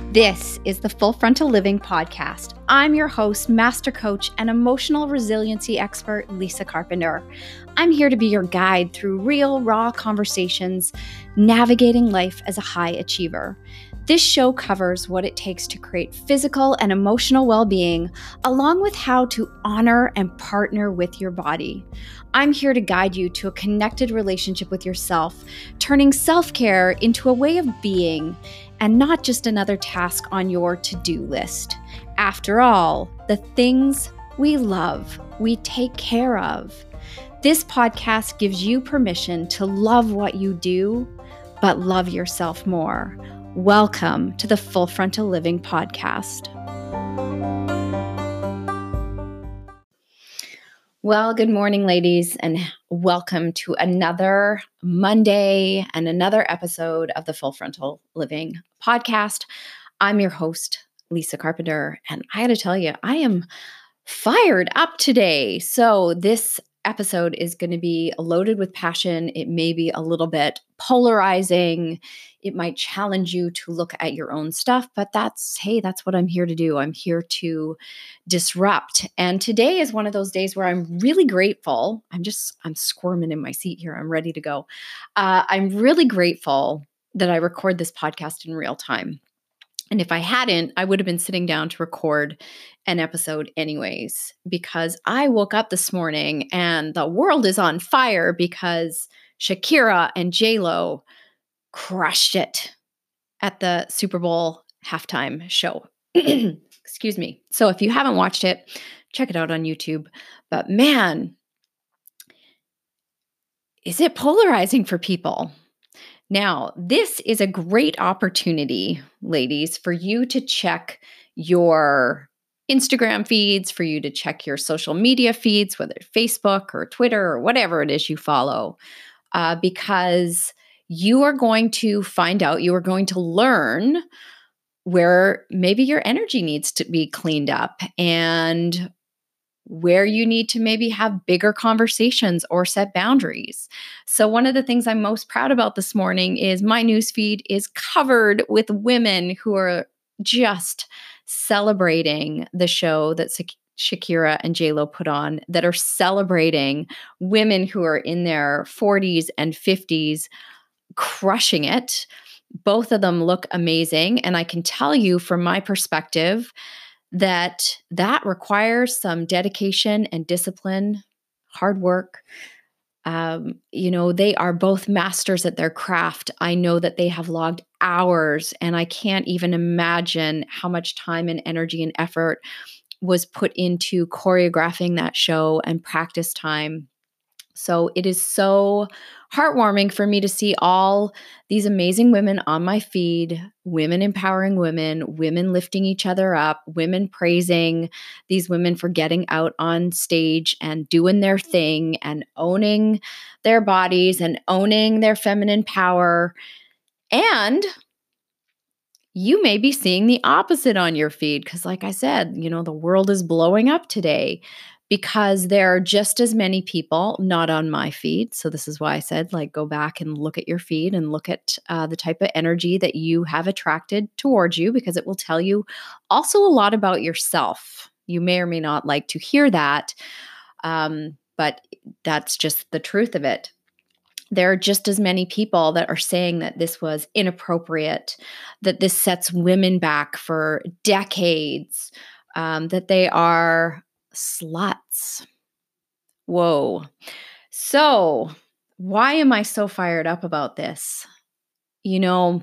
This is the Full Frontal Living Podcast. I'm your host, master coach, and emotional resiliency expert, Lisa Carpenter. I'm here to be your guide through real, raw conversations, navigating life as a high achiever. This show covers what it takes to create physical and emotional well-being, along with how to honor and partner with your body. I'm here to guide you to a connected relationship with yourself, turning self-care into a way of being and not just another task on your to-do list. After all, the things we love, we take care of. This podcast gives you permission to love what you do, but love yourself more. Welcome to the Full Frontal Living Podcast. Well, good morning, ladies, and welcome to another Monday and another episode of the Full Frontal Living Podcast. I'm your host, Lisa Carpenter, and I got to tell you, I am fired up today. So this episode is going to be loaded with passion. It may be a little bit polarizing. It might challenge you to look at your own stuff, but that's what I'm here to do. I'm here to disrupt. And today is one of those days where I'm really grateful. I'm squirming in my seat here. I'm ready to go. I'm really grateful that I record this podcast in real time. And if I hadn't, I would have been sitting down to record an episode anyways, because I woke up this morning and the world is on fire because Shakira and J-Lo crushed it at the Super Bowl halftime show. Excuse me. So if you haven't watched it, check it out on YouTube. But man, is it polarizing for people? Now, this is a great opportunity, ladies, for you to check your Instagram feeds, for you to check your social media feeds, whether it's Facebook or Twitter or whatever it is you follow, because you are going to find out, you are going to learn where maybe your energy needs to be cleaned up and where you need to maybe have bigger conversations or set boundaries. So one of the things I'm most proud about this morning is my newsfeed is covered with women who are just celebrating the show that Shakira and J-Lo put on, that are celebrating women who are in their 40s and 50s, crushing it. Both of them look amazing. And I can tell you from my perspective that requires some dedication and discipline, hard work. They are both masters at their craft. I know that they have logged hours, and I can't even imagine how much time and energy and effort was put into choreographing that show and practice time. So it is so heartwarming for me to see all these amazing women on my feed, women empowering women, women lifting each other up, women praising these women for getting out on stage and doing their thing and owning their bodies and owning their feminine power. And you may be seeing the opposite on your feed because, like I said, the world is blowing up today because there are just as many people not on my feed. So this is why I said, go back and look at your feed and look at the type of energy that you have attracted towards you, because it will tell you also a lot about yourself. You may or may not like to hear that, but that's just the truth of it. There are just as many people that are saying that this was inappropriate, that this sets women back for decades, that they are sluts. Whoa. So why am I so fired up about this? I'm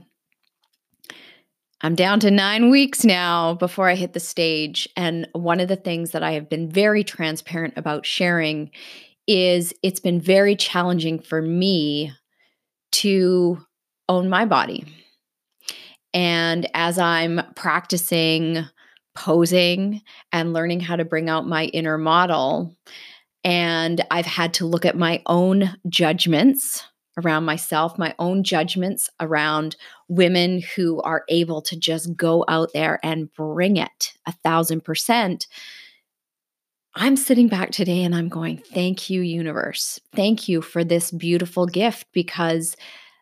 down to 9 weeks now before I hit the stage. And one of the things that I have been very transparent about sharing is it's been very challenging for me to own my body. And as I'm practicing posing and learning how to bring out my inner model, and I've had to look at my own judgments around myself, my own judgments around women who are able to just go out there and bring it 1,000%. I'm sitting back today and I'm going, thank you, universe. Thank you for this beautiful gift, because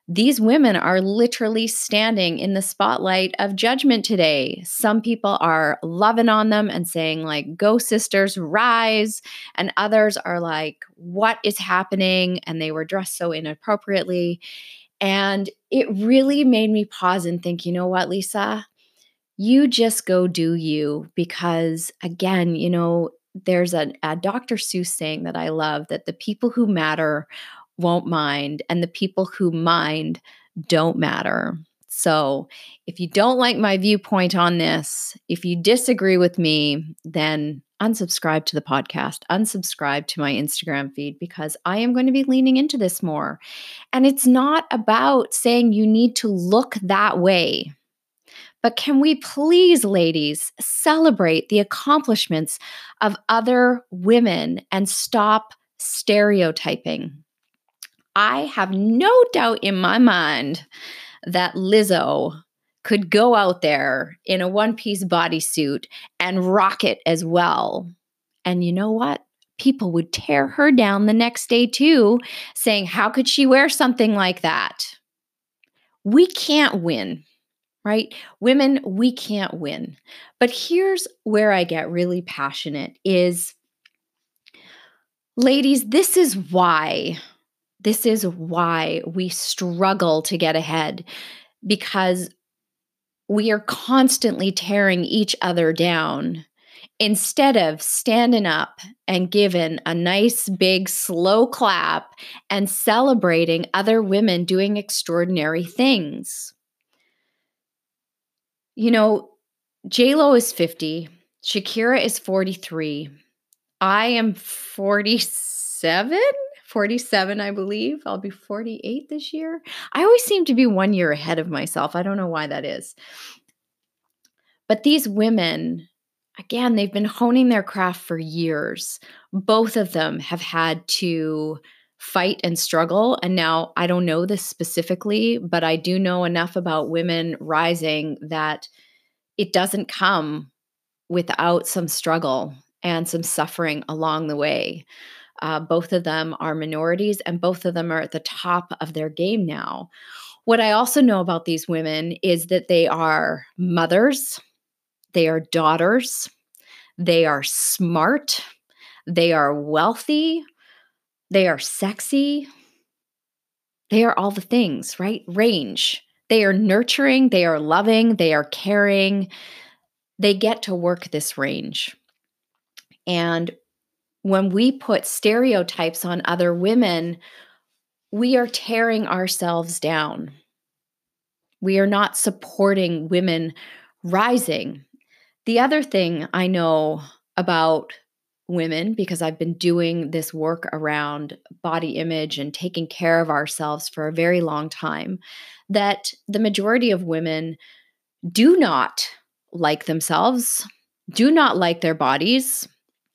These women are literally standing in the spotlight of judgment today. Some people are loving on them and saying, like, go sisters, rise. And others are like, what is happening? And they were dressed so inappropriately. And it really made me pause and think, you know what, Lisa? You just go do you. Because again, there's a Dr. Seuss saying that I love, that the people who matter won't mind, and the people who mind don't matter. So if you don't like my viewpoint on this, if you disagree with me, then unsubscribe to the podcast, unsubscribe to my Instagram feed, because I am going to be leaning into this more. And it's not about saying you need to look that way. But can we please, ladies, celebrate the accomplishments of other women and stop stereotyping? I have no doubt in my mind that Lizzo could go out there in a one-piece bodysuit and rock it as well. And you know what? People would tear her down the next day too, saying, how could she wear something like that? We can't win. Right? Women, we can't win. But here's where I get really passionate is, ladies, this is why we struggle to get ahead, because we are constantly tearing each other down instead of standing up and giving a nice big slow clap and celebrating other women doing extraordinary things. J-Lo is 50. Shakira is 43. I am 47, I believe. I'll be 48 this year. I always seem to be 1 year ahead of myself. I don't know why that is. But these women, again, they've been honing their craft for years. Both of them have had to fight and struggle. And now I don't know this specifically, but I do know enough about women rising that it doesn't come without some struggle and some suffering along the way. Both of them are minorities, and both of them are at the top of their game now. What I also know about these women is that they are mothers, they are daughters, they are smart, they are wealthy, they are sexy, they are all the things, right? Range. They are nurturing, they are loving, they are caring. They get to work this range. And when we put stereotypes on other women, we are tearing ourselves down. We are not supporting women rising. The other thing I know about women, because I've been doing this work around body image and taking care of ourselves for a very long time, that the majority of women do not like themselves, do not like their bodies,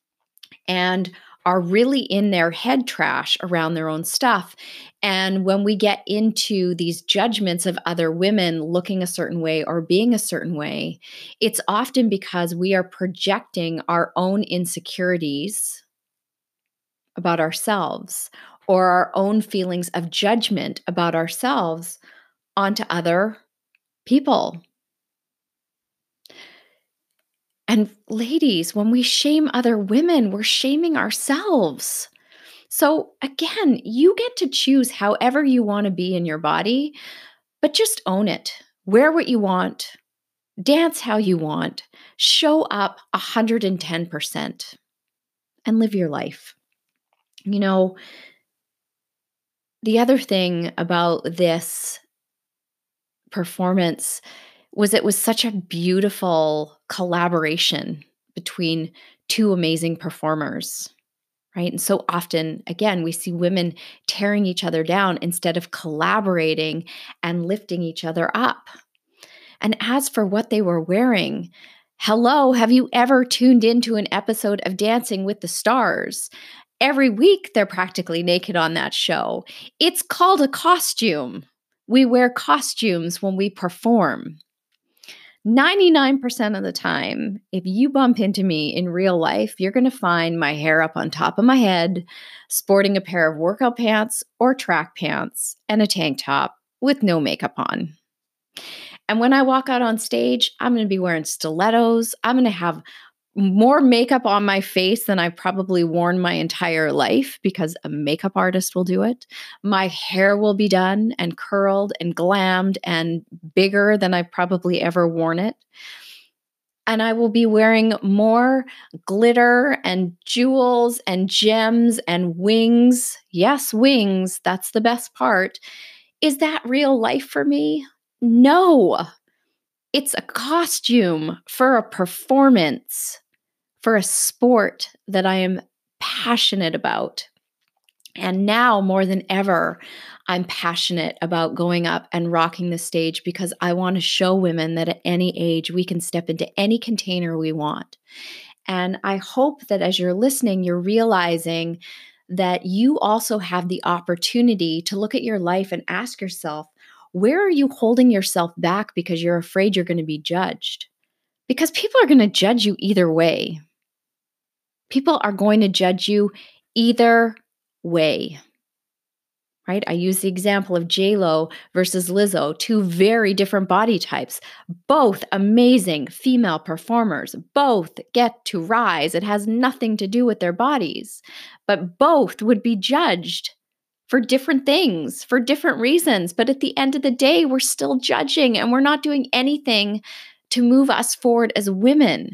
and are really in their head trash around their own stuff. And when we get into these judgments of other women looking a certain way or being a certain way, it's often because we are projecting our own insecurities about ourselves or our own feelings of judgment about ourselves onto other people. And ladies, when we shame other women, we're shaming ourselves. So again, you get to choose however you want to be in your body, but just own it. Wear what you want, dance how you want, show up 110%, and live your life. The other thing about this performance was it was such a beautiful collaboration between two amazing performers, right? And so often, again, we see women tearing each other down instead of collaborating and lifting each other up. And as for what they were wearing, hello, have you ever tuned into an episode of Dancing with the Stars? Every week, they're practically naked on that show. It's called a costume. We wear costumes when we perform. 99% of the time, if you bump into me in real life, you're going to find my hair up on top of my head, sporting a pair of workout pants or track pants and a tank top. with no makeup on. And when I walk out on stage, I'm going to be wearing stilettos. I'm going to have more makeup on my face than I've probably worn my entire life because a makeup artist will do it. My hair will be done and curled and glammed and bigger than I've probably ever worn it. And I will be wearing more glitter and jewels and gems and wings. Yes, wings. That's the best part. Is that real life for me? No. It's a costume for a performance, for a sport that I am passionate about. And now more than ever, I'm passionate about going up and rocking the stage because I want to show women that at any age we can step into any container we want. And I hope that as you're listening, you're realizing that you also have the opportunity to look at your life and ask yourself, where are you holding yourself back because you're afraid you're going to be judged? Because people are going to judge you either way. People are going to judge you either way, right? I use the example of J-Lo versus Lizzo, two very different body types, both amazing female performers, both get to rise. It has nothing to do with their bodies, but both would be judged for different things, for different reasons. But at the end of the day, we're still judging and we're not doing anything to move us forward as women.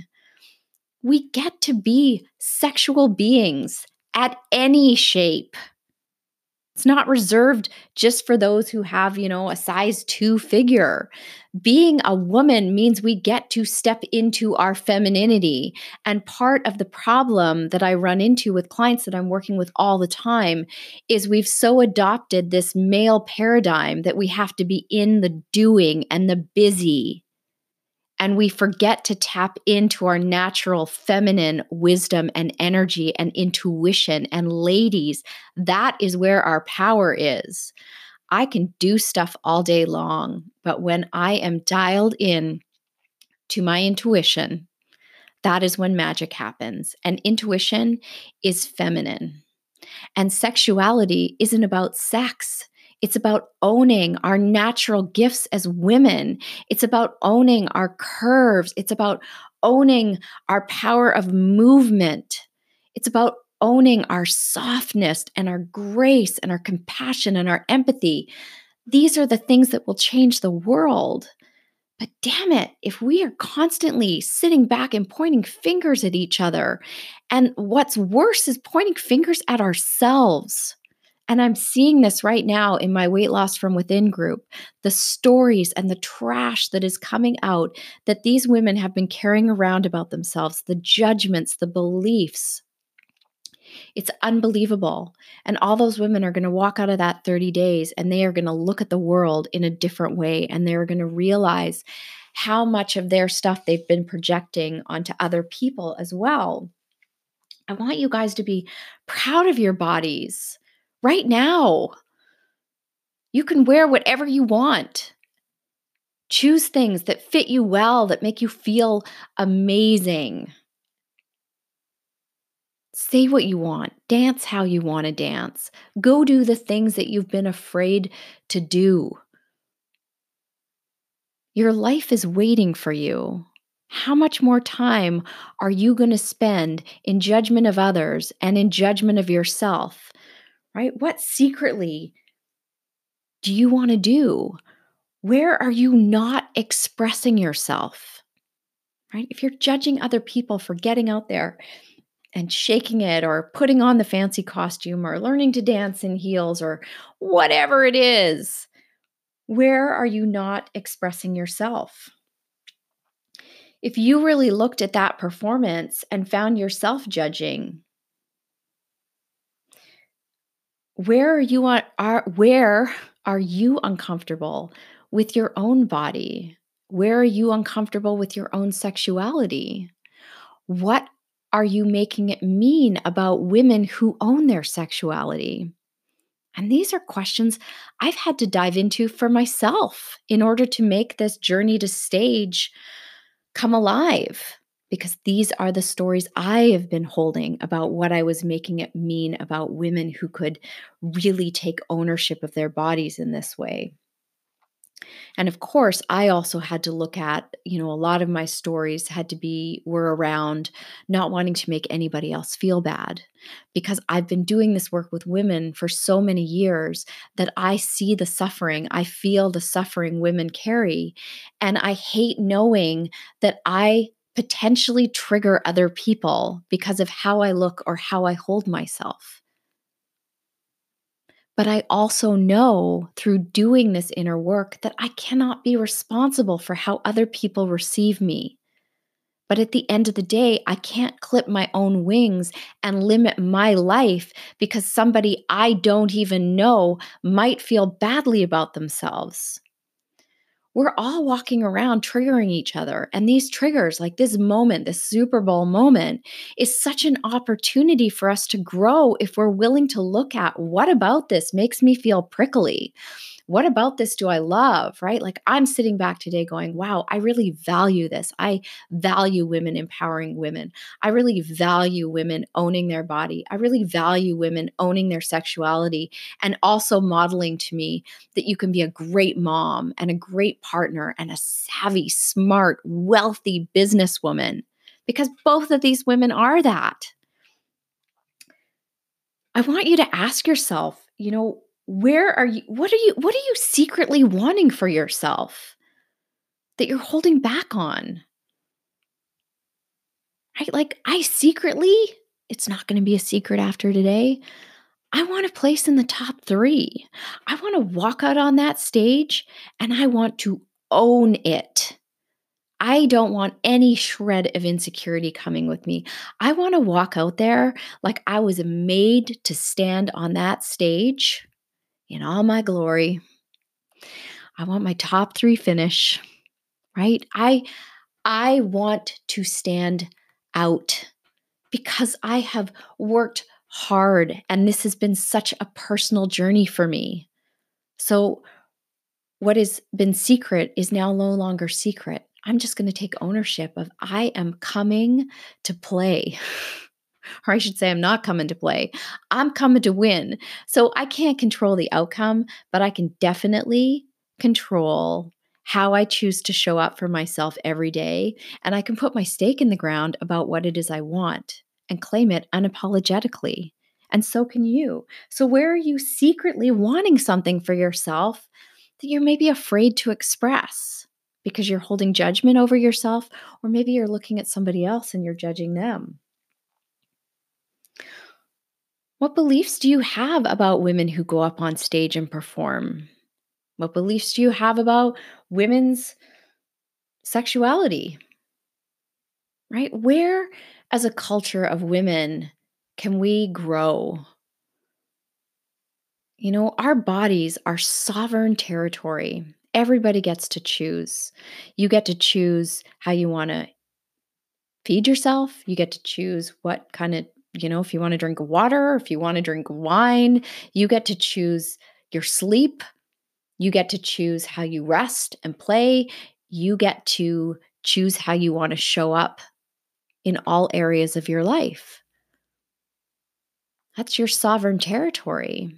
We get to be sexual beings at any shape. It's not reserved just for those who have, a size 2 figure. Being a woman means we get to step into our femininity. And part of the problem that I run into with clients that I'm working with all the time is we've so adopted this male paradigm that we have to be in the doing and the busy. And we forget to tap into our natural feminine wisdom and energy and intuition. And ladies, that is where our power is. I can do stuff all day long, but when I am dialed in to my intuition, that is when magic happens. And intuition is feminine. And sexuality isn't about sex. It's about owning our natural gifts as women. It's about owning our curves. It's about owning our power of movement. It's about owning our softness and our grace and our compassion and our empathy. These are the things that will change the world. But damn it, if we are constantly sitting back and pointing fingers at each other, and what's worse is pointing fingers at ourselves. And I'm seeing this right now in my Weight Loss from Within group, the stories and the trash that is coming out that these women have been carrying around about themselves, the judgments, the beliefs. It's unbelievable. And all those women are going to walk out of that 30 days and they are going to look at the world in a different way. And they're going to realize how much of their stuff they've been projecting onto other people as well. I want you guys to be proud of your bodies right now. You can wear whatever you want. Choose things that fit you well, that make you feel amazing. Say what you want. Dance how you want to dance. Go do the things that you've been afraid to do. Your life is waiting for you. How much more time are you going to spend in judgment of others and in judgment of yourself? Right? What secretly do you want to do? Where are you not expressing yourself? Right? If you're judging other people for getting out there and shaking it or putting on the fancy costume or learning to dance in heels or whatever it is, where are you not expressing yourself? If you really looked at that performance and found yourself judging, where are you uncomfortable with your own body? Where are you uncomfortable with your own sexuality? What are you making it mean about women who own their sexuality? And these are questions I've had to dive into for myself in order to make this journey to stage come alive, because these are the stories I have been holding about what I was making it mean about women who could really take ownership of their bodies in this way. And of course, I also had to look at, a lot of my stories were around not wanting to make anybody else feel bad, because I've been doing this work with women for so many years that I see the suffering, I feel the suffering women carry. And I hate knowing that I potentially trigger other people because of how I look or how I hold myself. But I also know through doing this inner work that I cannot be responsible for how other people receive me. But at the end of the day, I can't clip my own wings and limit my life because somebody I don't even know might feel badly about themselves. We're all walking around triggering each other. And these triggers, like this moment, this Super Bowl moment, is such an opportunity for us to grow if we're willing to look at what about this makes me feel prickly? What about this do I love, right? Like I'm sitting back today going, wow, I really value this. I value women empowering women. I really value women owning their body. I really value women owning their sexuality and also modeling to me that you can be a great mom and a great partner and a savvy, smart, wealthy businesswoman, because both of these women are that. I want you to ask yourself, what are you secretly wanting for yourself that you're holding back on? Right? Like it's not going to be a secret after today. I want a place in the top 3. I want to walk out on that stage and I want to own it. I don't want any shred of insecurity coming with me. I want to walk out there like I was made to stand on that stage in all my glory. I want my top 3 finish, right? I want to stand out because I have worked hard and this has been such a personal journey for me. So what has been secret is now no longer secret. I'm just going to take ownership of I am coming to play. Or I should say, I'm not coming to play. I'm coming to win. So I can't control the outcome, but I can definitely control how I choose to show up for myself every day. And I can put my stake in the ground about what it is I want and claim it unapologetically. And so can you. So, where are you secretly wanting something for yourself that you're maybe afraid to express because you're holding judgment over yourself, or maybe you're looking at somebody else and you're judging them? What beliefs do you have about women who go up on stage and perform? What beliefs do you have about women's sexuality? Right? Where, as a culture of women, can we grow? Our bodies are sovereign territory. Everybody gets to choose. You get to choose how you want to feed yourself. You get to choose what kind of, if you want to drink water, if you want to drink wine, you get to choose your sleep. You get to choose how you rest and play. You get to choose how you want to show up in all areas of your life. That's your sovereign territory.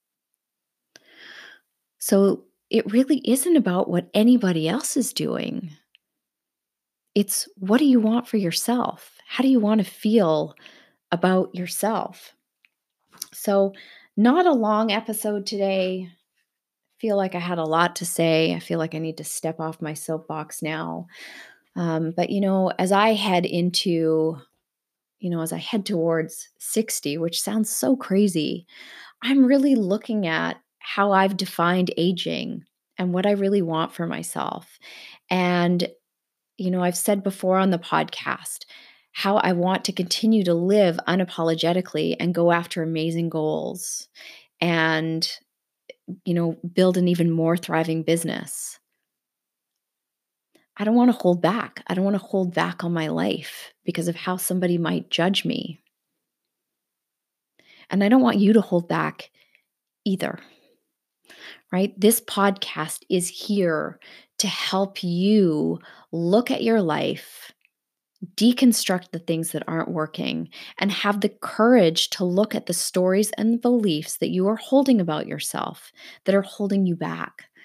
So it really isn't about what anybody else is doing. It's what do you want for yourself? How do you want to feel about yourself? So, not a long episode today. Feel like I had a lot to say. I feel like I need to step off my soapbox now. But as I head into, as I head towards 60, which sounds so crazy, I'm really looking at how I've defined aging and what I really want for myself. And, I've said before on the podcast how I want to continue to live unapologetically and go after amazing goals and, build an even more thriving business. I don't want to hold back. I don't want to hold back on my life because of how somebody might judge me. And I don't want you to hold back either, right? This podcast is here to help you look at your life, deconstruct the things that aren't working, and have the courage to look at the stories and beliefs that you are holding about yourself that are holding you back.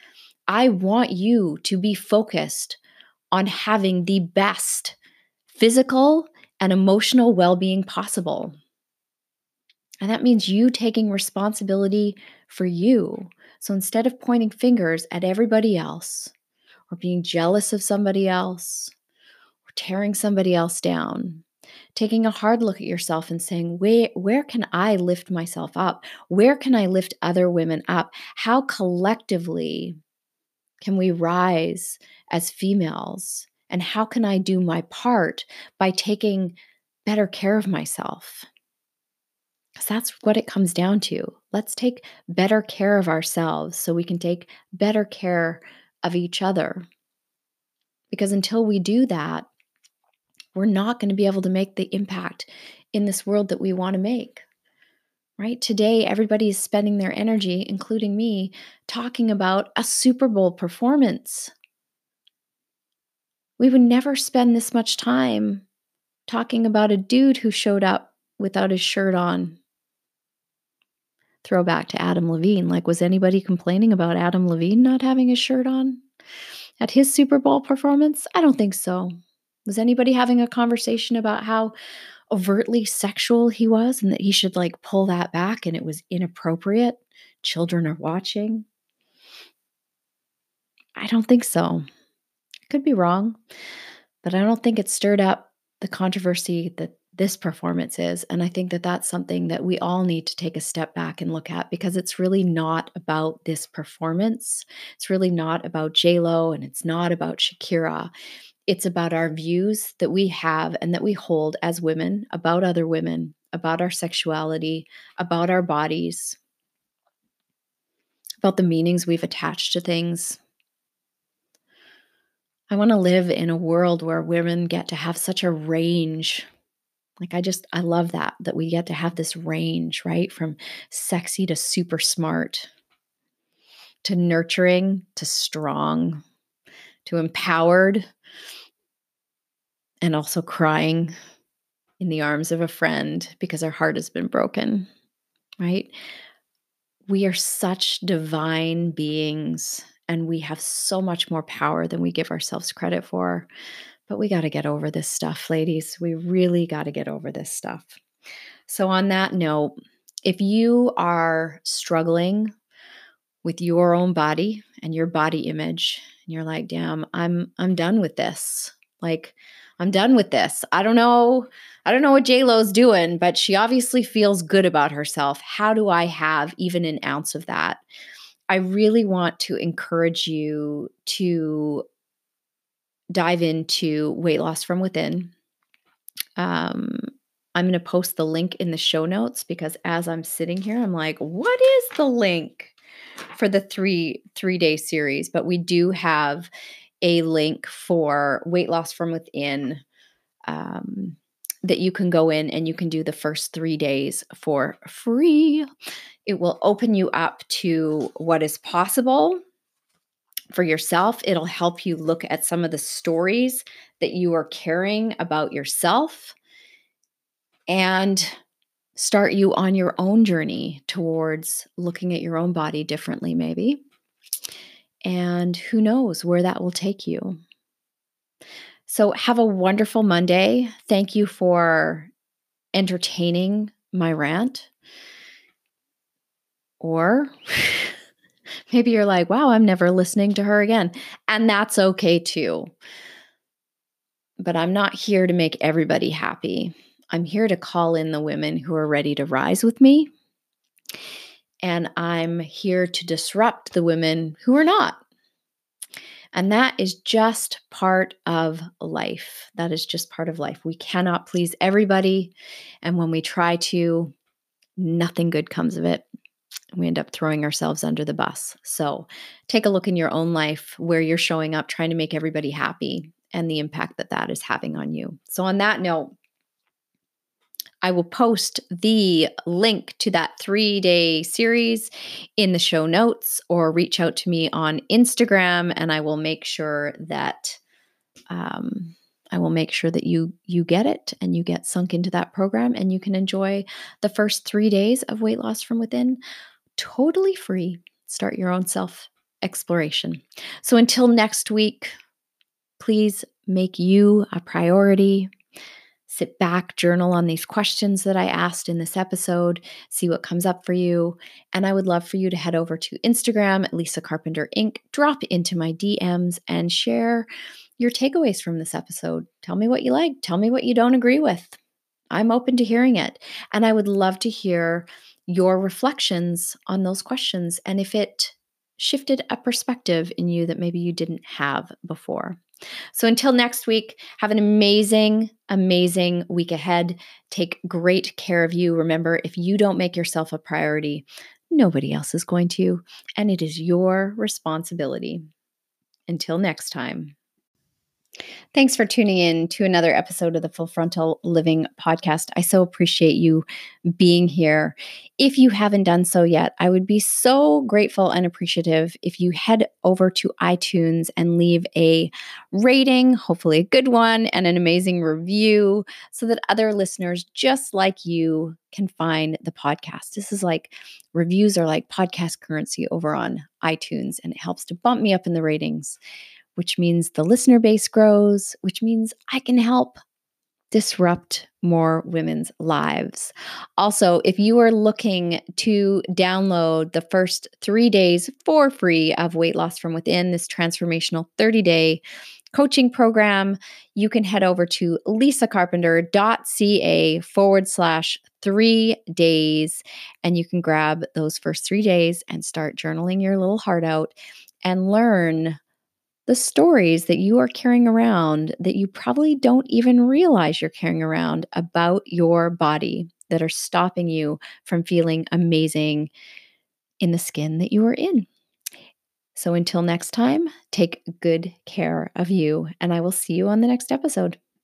I want you to be focused on having the best physical and emotional well-being possible. And that means you taking responsibility for you. So instead of pointing fingers at everybody else or being jealous of somebody else or tearing somebody else down, taking a hard look at yourself and saying, where can I lift myself up? Where can I lift other women up? How collectively can we rise as females? And how can I do my part by taking better care of myself? Because that's what it comes down to. Let's take better care of ourselves so we can take better care of each other. Because until we do that, we're not going to be able to make the impact in this world that we want to make. Right? Today, everybody is spending their energy, including me, talking about a Super Bowl performance. We would never spend this much time talking about a dude who showed up without his shirt on. Throwback to Adam Levine. Like, was anybody complaining about Adam Levine not having his shirt on at his Super Bowl performance? I don't think so. Was anybody having a conversation about how overtly sexual he was and that he should like pull that back and it was inappropriate? Children are watching. I don't think so. I could be wrong, but I don't think it stirred up the controversy that this performance is. And I think that that's something that we all need to take a step back and look at, because it's really not about this performance. It's really not about J-Lo and it's not about Shakira. It's about our views that we have and that we hold as women about other women, about our sexuality, about our bodies, about the meanings we've attached to things. I want to live in a world where women get to have such a range. Like, I love that we get to have this range, right? From sexy to super smart, to nurturing, to strong, to empowered, and also crying in the arms of a friend because our heart has been broken, right? We are such divine beings and we have so much more power than we give ourselves credit for. But we got to get over this stuff, ladies. We really got to get over this stuff. So on that note, if you are struggling with your own body and your body image, and you're like, damn, I'm done with this. Like, I'm done with this. I don't know what J-Lo's doing, but she obviously feels good about herself. How do I have even an ounce of that? I really want to encourage you to dive into Weight Loss from Within. I'm going to post the link in the show notes, because as I'm sitting here, I'm like, what is the link for the three-day series? But we do have a link for Weight Loss from Within that you can go in and you can do the first 3 days for free. It will open you up to what is possible for yourself. It'll help you look at some of the stories that you are carrying about yourself and start you on your own journey towards looking at your own body differently, maybe. And who knows where that will take you. So have a wonderful Monday. Thank you for entertaining my rant. Or maybe you're like, wow, I'm never listening to her again. And that's okay too. But I'm not here to make everybody happy. I'm here to call in the women who are ready to rise with me. And I'm here to disrupt the women who are not. And that is just part of life. That is just part of life. We cannot please everybody. And when we try to, nothing good comes of it. We end up throwing ourselves under the bus. So take a look in your own life where you're showing up trying to make everybody happy and the impact that that is having on you. So on that note, I will post the link to that 3-day series in the show notes, or reach out to me on Instagram, and I will make sure that you get it and you get sunk into that program, and you can enjoy the first 3 days of Weight Loss from Within totally free. Start your own self exploration. So until next week, please make you a priority. Sit back, journal on these questions that I asked in this episode, see what comes up for you. And I would love for you to head over to Instagram at Lisa Carpenter Inc., drop into my DMs and share your takeaways from this episode. Tell me what you like, tell me what you don't agree with. I'm open to hearing it. And I would love to hear your reflections on those questions and if it shifted a perspective in you that maybe you didn't have before. So until next week, have an amazing, amazing week ahead. Take great care of you. Remember, if you don't make yourself a priority, nobody else is going to, and it is your responsibility. Until next time. Thanks for tuning in to another episode of the Full Frontal Living podcast. I so appreciate you being here. If you haven't done so yet, I would be so grateful and appreciative if you head over to iTunes and leave a rating, hopefully a good one, and an amazing review so that other listeners just like you can find the podcast. This is like reviews are like podcast currency over on iTunes, and it helps to bump me up in the ratings, which means the listener base grows, which means I can help disrupt more women's lives. Also, if you are looking to download the first 3 days for free of Weight Loss from Within, this transformational 30-day coaching program, you can head over to lisacarpenter.ca/3 days, and you can grab those first 3 days and start journaling your little heart out and learn the stories that you are carrying around that you probably don't even realize you're carrying around about your body that are stopping you from feeling amazing in the skin that you are in. So until next time, take good care of you, and I will see you on the next episode.